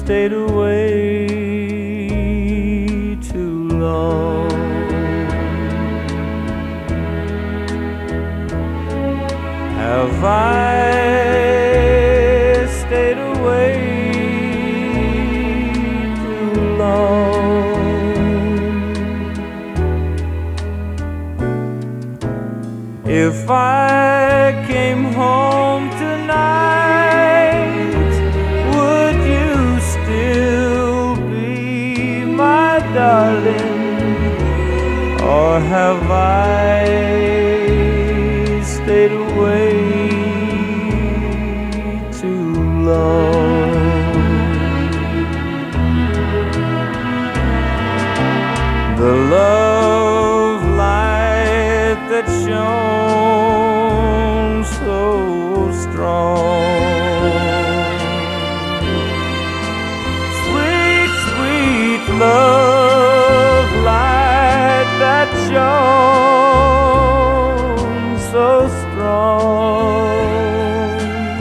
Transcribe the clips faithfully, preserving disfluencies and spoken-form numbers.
stayed away too long? Have I stayed away too long? If I came home tonight, would you still be my darling? Or have I stayed away too long? The love light that shone so strong, sweet, sweet love light that shone so strong.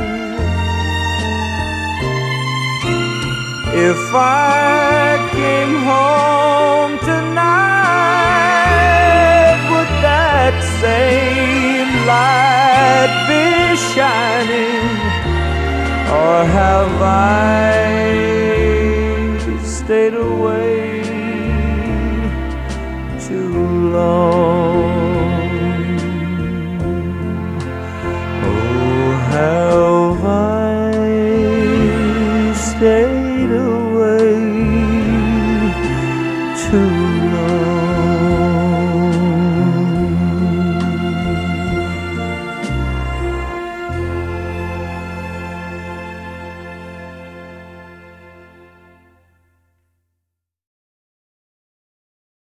If I came home tonight, would that same light be shining? Or have I stayed away too long? Oh, have I stayed away too long?